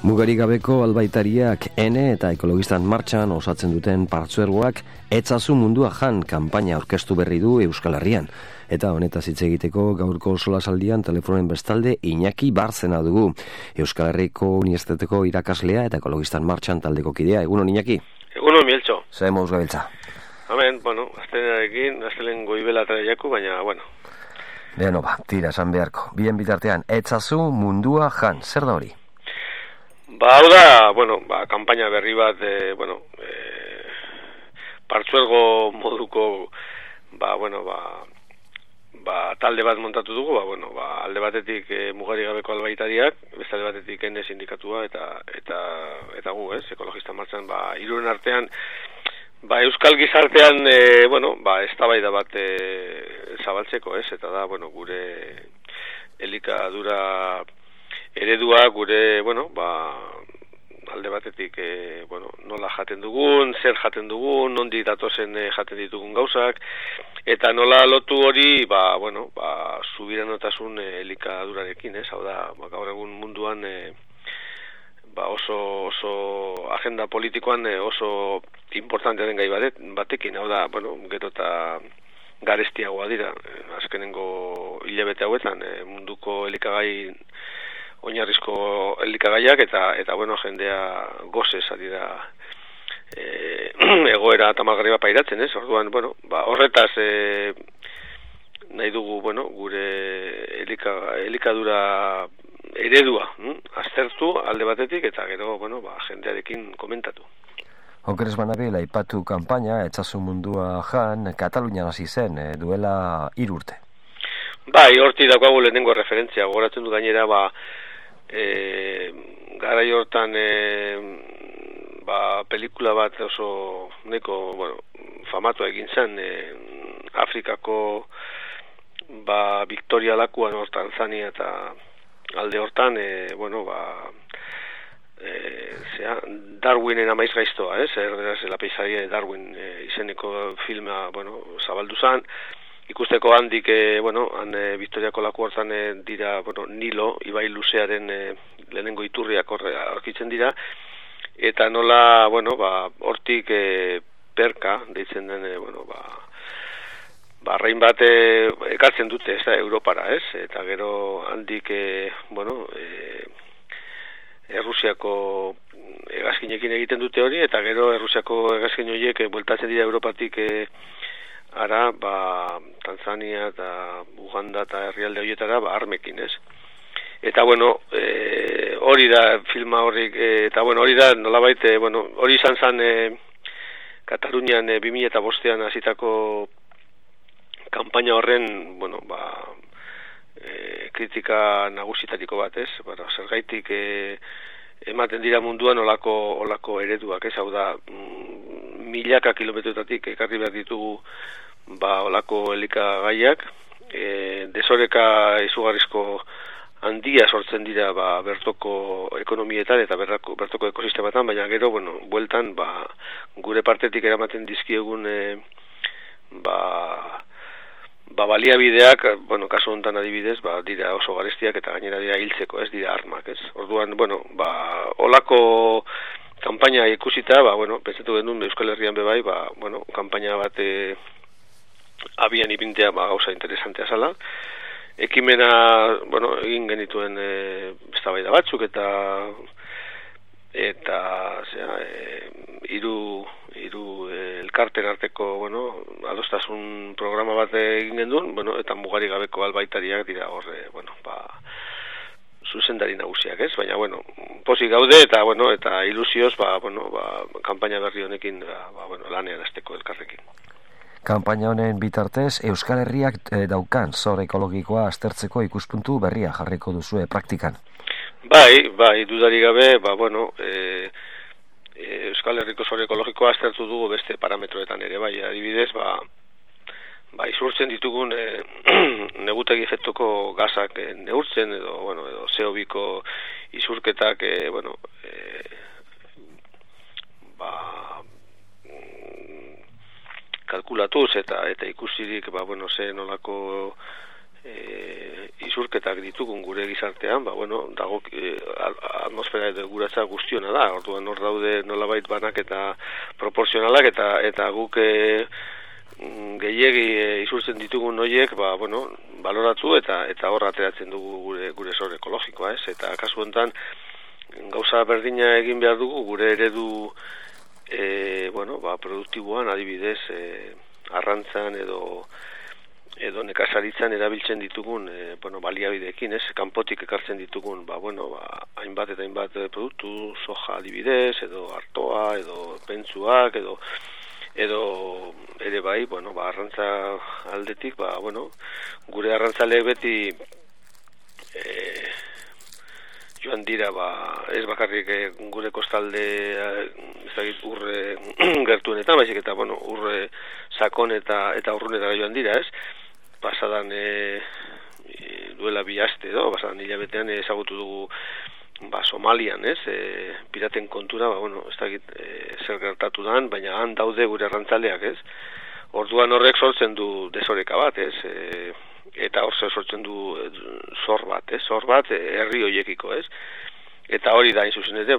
Mugarik gabeko albaitariak ene eta ekologistan martxan osatzen duten partzuergoak etzazu mundua jan kanpaina aurkeztu berri du Euskal Herrian. Eta honetaz hitz egiteko gaurko solasaldian telefonen bestalde Iñaki Barzena dugu. Euskal Herriko Unibertsitateko irakaslea eta ekologistan martxan taldeko kidea. Egunon Iñaki? Egunon Mieltxo. Zer mauz gabiltza? Hemen, aztelen goibela traiaku, baina, Beno tira, esan beharko. Bien bitartean, etzazu mundua jan, zer da hori? Hau da, kanpaina berri bat, partzuergo moduko, talde bat montatu dugu, alde batetik mugarik gabeko albaitariak, beste alde batetik ene sindikatua eta gu, ekologista martxan, hiruren artean, euskal gizartean, eztabaida bat zabaltzeko, eta da, gure elikadura eredua, gure, alde batetik, nola jaten dugun, zer jaten dugun, nondi datozen jaten ditugun gauzak, eta nola lotu hori, subiranotasun elikadurarekin, hau da, gaur egun munduan, oso agenda politikoan oso importante den gai batekin, hau da, gero eta garestiagoa dira, azkenengo hilabete hauetan, munduko elikagai, oinarrizko elikagaiak eta jendea gozez ari da egoera tamalgarri bat pairatzen, orduan, horretaz nahi dugu, gure elikadura eredua aztertu alde batetik eta gero, jendearekin komentatu. Okeres banabela aipatu kanpaina, etzazu mundua jan, Katalunian hasi zen, duela 3 urte. Horti daukagu lehenengo referentzia, gogoratzen du gainera, garai hortan pelikula bat oso famatu egin zen, Afrikako Victoria lakuan Tanzania eta alde hortan Darwinen amaiz gaiztoa, la peisaria de Darwin izeneko filma zabaldu zen. Ikusteko handik, Victoriako laku hortan dira, Nilo, ibai luzearen lehenengo iturriak aurkitzen dira, eta nola, hortik perka, deitzen den, arrain bat ekartzen dute, ez da, Europara, eta gero handik, Errusiako hegazkinekin egiten dute hori, eta gero Errusiako hegazkin horiek bueltatzen dira Europatik ara, Tanzania eta Uganda eta herrialde horietara, armekin, Eta, hori da filma horrik, eta, hori da, nolabait, hori izan zen Katalunian 2005an hasitako kanpaina horren, kritika nagusitariko bat, zergaitik ematen dira munduan olako ereduak, hau da, milaka kilometroetatik ekarri behar ditugu olako elikagaiak, desoreka izugarrizko handia sortzen dira bertoko ekonomietan eta bertoko ekosistematan, baina gero, bueltan, gure partetik eramaten dizkiegun baliabideak, kasu honetan adibidez, dira oso garestiak eta gainera dira hiltzeko, ez dira armak, Orduan, olako kanpaina ikusita, pentsatu genuen Euskal Herrian bebai, kanpaina bat abian ipintea gauza interesantea zala. Ekimena, egin genituen eztabaida batzuk eta hiru elkarten arteko, adostasun programa bat egin genuen, eta mugarik gabeko albaitariak dira horre, zuzendari nagusiak, baina, pozik gaude eta, eta ilusioz, kanpaina berri honekin, lanean hasteko elkarrekin. Kanpaina honen bitartez, Euskal Herriak daukan zor ekologikoa aztertzeko ikuspuntu berria jarriko duzue praktikan. Bai, dudari gabe, Euskal Herriko zor ekologikoa aztertu dugu beste parametroetan ere, adibidez, izurtzen ditugun negutegi efektuko gazak neurtzen, edo CO2ko izurketak, kalkulatuz eta ikusirik, ze nolako isurketak ditugun gure gizartean, dago atmosfera edo guratza guztiona da. Orduan hor daude nolabait banak eta proporzionalak eta guk gehiegi isurtzen ditugun horiek, baloratu eta hor ateratzen dugu gure sor ekologikoa, ez? Eta kasu honetan gauza berdina egin behar dugu gure eredu produktiboan, adibidez, arrantzan edo nekazaritzan erabiltzen ditugun baliabideekin, ez? Kanpotik ekartzen ditugun hainbat eta hainbat produktu, soja adibidez, edo artoa, edo pentsuak, edo ere bai, arrantza aldetik, gure arrantzaleek beti joan dira, ez bakarrik gure kostalde urre gertuenetan, baizik eta urre sakon eta urrunetara joan dira, ez? Pasadan duela 2 aste pasadan hilabetean ezagutu dugu Somalian, ez? Piraten kontura, ez dakit zer gertatu dan, baina han daude gure arrantzaleak, ez? Orduan horrek sortzen du desoreka bat, ez? Eta hor sortzen du zor bat herri hoiekiko, ez? Eta hori da, inzuzen ere,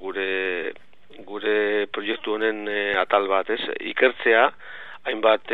gure proiektu honen atal bat, ez? Ikertzea, hainbat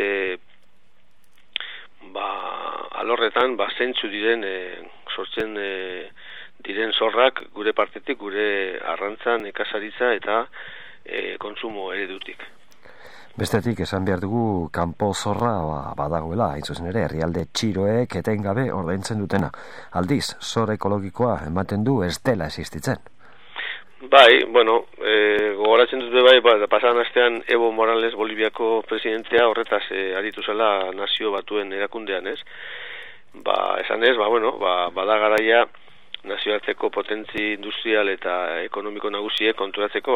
alorretan, zeintzu diren sortzen diren zorrak gure partetik, gure arrantza, nekazaritza eta kontsumo eredutik. Bestetik, esan behar dugu, kanpo zorra badagoela, hain zuzen ere, herrialde txiroek etengabe ordaintzen dutena. Aldiz, zor ekologikoa ematen du ez dela existitzen. Bai, gogoratzen dut pasadan astean Evo Morales Boliviako presidentea horretaz aritu zela Nazio Batuen erakundean, ez? Esan ez, bada garaia nazioarteko potentzi industrial eta ekonomiko nagusiek konturatzeko,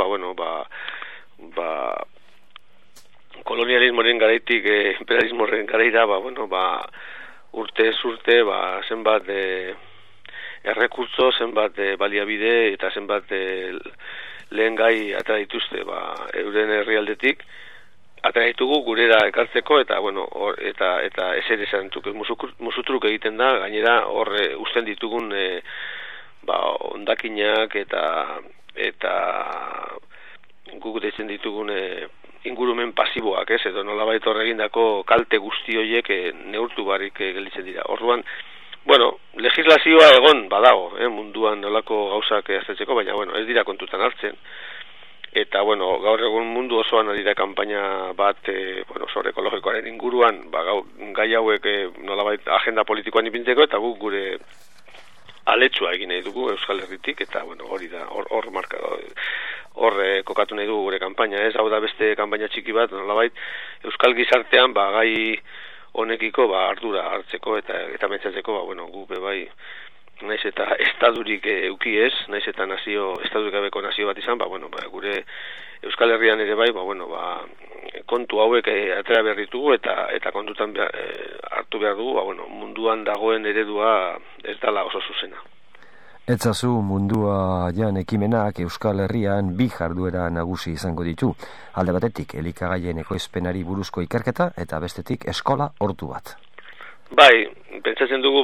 kolonialismoren garaitik imperialismoren garaira, urte zenbat errekurtso, zenbat baliabide eta zenbat lehen gai atera dituzte euren herrialdetik, atera ditugu gurera ekartzeko eta eta ezer esan musutruk egiten da, gainera hor usten ditugun ondakinak eta guk deitzen ditugun ingurumen pasiboak, ez? Edo nolabait hor egindako kalte guzti horiek neurtu barik gelditzen dira. Orduan, legislazioa egon badago, munduan nolako gauzak aztertzeko, baina ez dira kontutan hartzen. Eta gaur egun mundu osoan ari da kanpaina bat zor ekologikoaren inguruan, gai hauek nolabait agenda politikoan ipintzeko, eta guk gure aletsua egin nahi dugu Euskal Herritik, eta hori da, hor kokatu nahi dugu gure kanpaina, ez? Hau da beste kanpaina txiki bat, nolabait Euskal Gizartean gai honekiko ardura hartzeko eta mentzatzeko, gu bai naiz eta estadurik euki ez, naiz eta estadurik gabeko nazio bat izan, gure Euskal Herrian ere bai, kontu hauek atera behar ditugu eta kontutan hartu behar dugu, munduan dagoen eredua ez dala oso zuzena. Etzazu mundua jan ekimenak Euskal Herrian 2 jarduera nagusi izango ditu. Alde batetik, elikagaien ekoizpenari buruzko ikerketa eta bestetik eskola hortu bat. Bai, pentsatzen dugu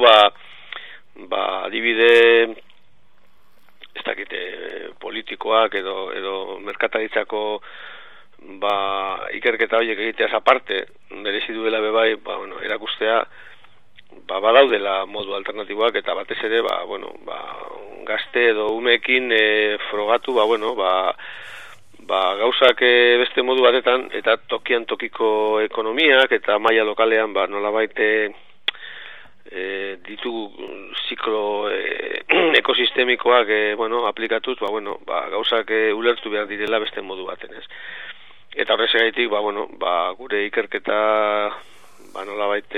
adibide ez dakite politikoak edo merkataritzako ikerketa horiek egiteaz aparte, merezi duela bebai, erakustea badaudela modu alternatiboak eta batez ere gazte edo umeekin frogatu gauzak beste modu batetan eta tokian tokiko ekonomiak eta maila lokalean nolabait ditugu ziklo ekosistemikoak aplikatuz gauzak ulertu behar direla beste modu baten, ez? Eta horrezagaitik gure ikerketa nolabait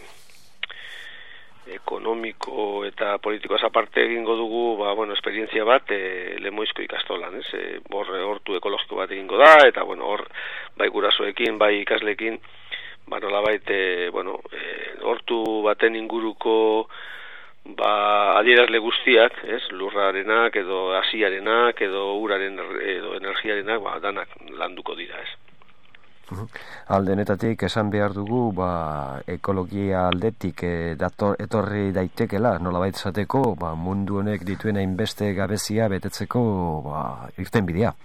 ekonomiko eta politikoaz aparte egingo dugu esperientzia bat Lemoizko ikastolan, ez? Hortu ekologiko bat egingo da eta hor bai gurasoekin, bai ikasleekin nolabait hortu baten inguruko adierazle guztiak, ez? Lurrarenak edo hasiarenak edo uraren edo energiarenak danak landuko dira, ez? Aldenetatik esan behar dugu, ekologia aldetik etorri daitekela, nolabait zateko, mundu honek dituen hainbeste gabezia betetzeko irtenbidea.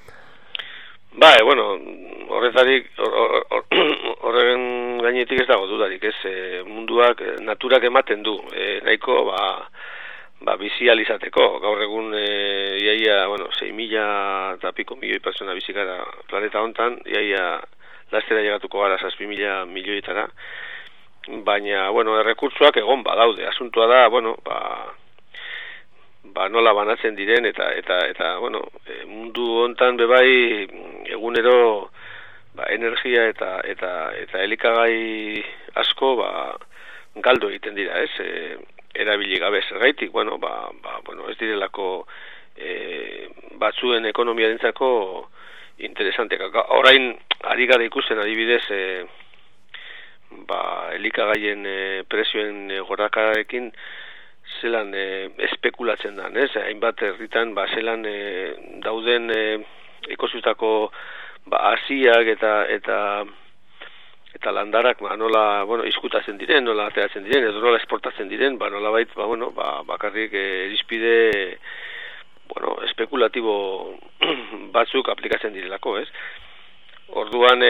Horren gainetik ez dago dudarik, munduak, naturak ematen du, nahiko, bizializateko. Gaur egun, iaia, 6.000 eta piko milioi pertsona bizikara planeta hontan, iaia, lastera llegatuko gara 7.000 milioietara, baina, errekurtsoak egon badaude. Asuntua da, nola banatzen diren, eta mundu hontan bebai egunero energia eta elikagai asko galdu egiten dira, erabili gabe zergaitik, ez direlako batzuen ekonomiarentzako interesanteak. Orain ari gara ikusten adibidez elikagaien prezioen gorakadarekin zelan espekulatzen da, hainbat herritan zelan dauden ekosustako hasiak eta landarak nola izkutatzen diren, nola ateratzen diren, edo nola esportatzen diren, nolabait bakarrik irizpide espekulatibo batzuk aplikatzen direlako, Orduan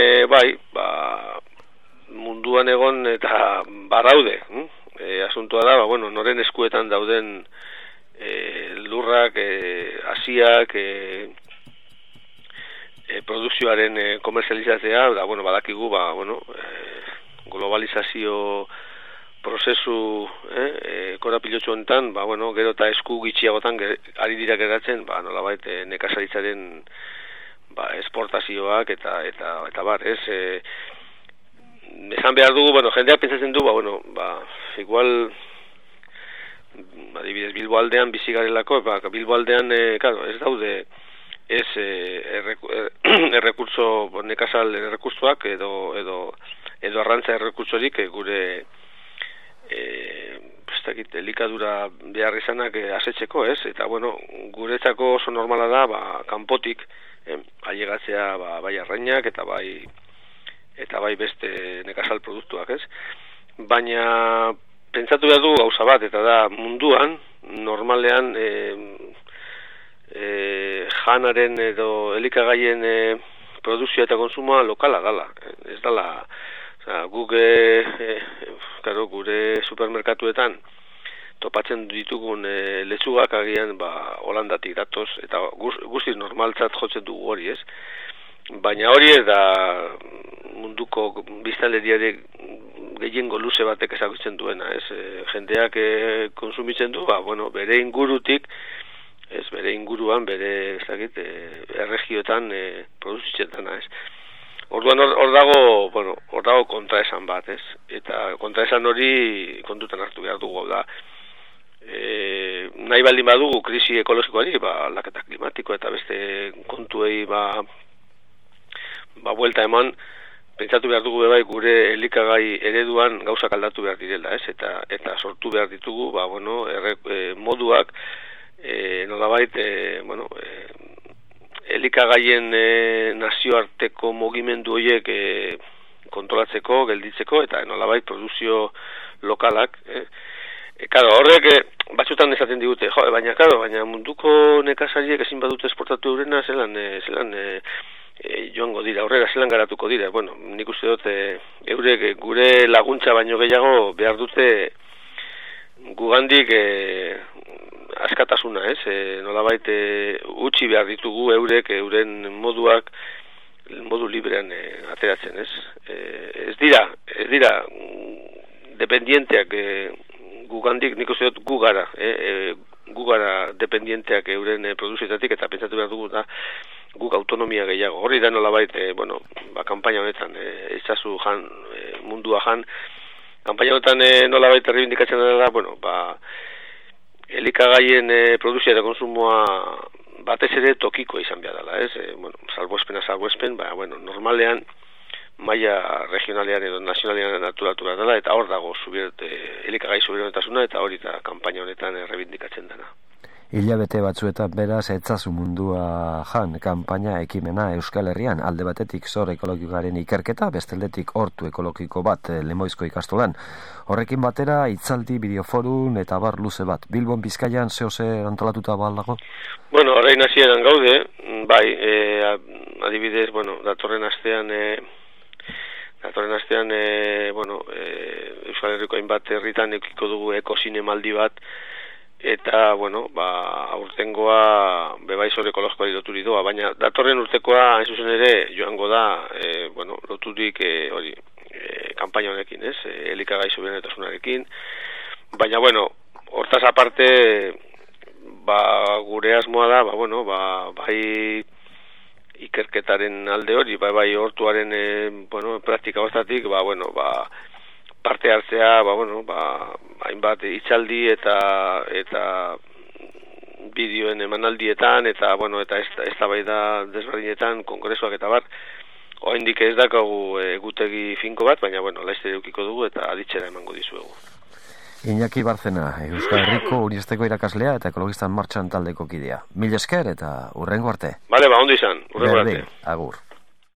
munduan egon eta barraude, asuntua da, noren eskuetan dauden lurrak, hasiak, produkzioaren komerzializatzea, badakigu, globalizazio prozesu korapilotxu honetan, gero eta esku gitxiagotan ari dira geratzen, nolabait nekazaritzaren esportazioak eta bar, esan behar dugu, jendeak pentsatzen du, igual adibidez Bilbo aldean bizi garelako, Bilbo aldean, ez daude errekurtso nekazal errekurtsoak edo arrantza errekurtsorik gure elikadura behar izanak asetzeko, eta guretzako oso normala da kanpotik ailegatzea bai arrainak eta bai beste nekazal produktuak, baina pentsatu behar du gauza bat, eta da munduan normalean janaren edo elikagaien produzioa eta konsumoa lokala dala, ez dala gure supermerkatuetan topatzen ditugun letzugak agian Holandatik datoz, eta guztiz normaltzat jotzen dugu hori, baina hori ez da munduko biztanleriare gehiengo luze batek ezagutzen duena, jendeak konsumitzen du, bere ingurutik, bere inguruan, bere erregioetan produzitzen dena, Orduan hor dago kontraesan bat, eta kontraesan hori kontutan hartu behar dugu, da nahi baldin badugu krisi ekologikoari, aldaketa klimatiko eta beste kontuei buelta eman, pentsatu behar dugu bai gure elikagai ereduan gauzak aldatu behar direla, eta sortu behar ditugu moduak nolabait elikagaien nazioarteko mugimendu horiek kontrolatzeko, gelditzeko, eta nolabait produzio lokalak. Horrek batzutan esaten digute, baina munduko nekazariek ezin badute esportatu eurena, zelan joango dira, aurrera zelan garatuko dira. Nik uste dut eurek gure laguntza baino gehiago behar dute gugandik askatasuna, nolabait utzi behar ditugu eurek euren modu librean ateratzen, ez dira dependienteak gugandik, nik uste dut gu gara dependienteak euren produzioetatik, eta pentsatu behar dugu da guk autonomia gehiago. Horri da nolabait, kanpaina honetan itzazu jan, mundua jan, kanpaina honetan nolabait errebindikatzen da, elikagaien produzioa eta konsumoa batez ere tokiko izan behar dela, salbuespen, normalean maila regionalean edo nazionalean naturatu behar dela, eta hor dago elikagai subiranotasuna, eta hori da kanpaina honetan errebindikatzen dena. Hilabete batzuetan beraz etzazu mundua jan kanpaina ekimena Euskal Herrian, alde batetik zor ekologikoaren ikerketa, besteldetik hortu ekologiko bat Lemoizko ikastolan. Horrekin batera hitzaldi, bideoforun eta bar luze bat. Bilbon Bizkaian zehose antolatuta baldago? Bueno, orain hasieran gaude, bai, adibidez, bueno, datorren astean Euskal Herriko hainbat herritan eukiko dugu ekosinemaldi bat, eta, bueno, aurtengoa bebai zor ekologikoari loturik doa, baina datorren urtekoa hain zuzen ere joango da, loturik kanpaina honekin, ez? Elikagai soberanetasunarekin, baina, bueno, hortaz aparte, gure asmoa da, bai ikerketaren alde hori, bai hortuaren, praktika hortatik, parte hartzea, hainbat hitzaldi eta bideoen emanaldietan eta eztabaida desberdinetan, kongresuak eta bar, oraindik ez daukagu egutegi finko bat, baina laster edukiko dugu eta aditzera emango dizuegu. Iñaki Barzena, Euskal Herriko Unibertsitateko irakaslea eta Ekologistan Martxan taldeko kidea. Mil esker eta hurrengo arte. Bale, ondo izan, hurrengo arte. Agur.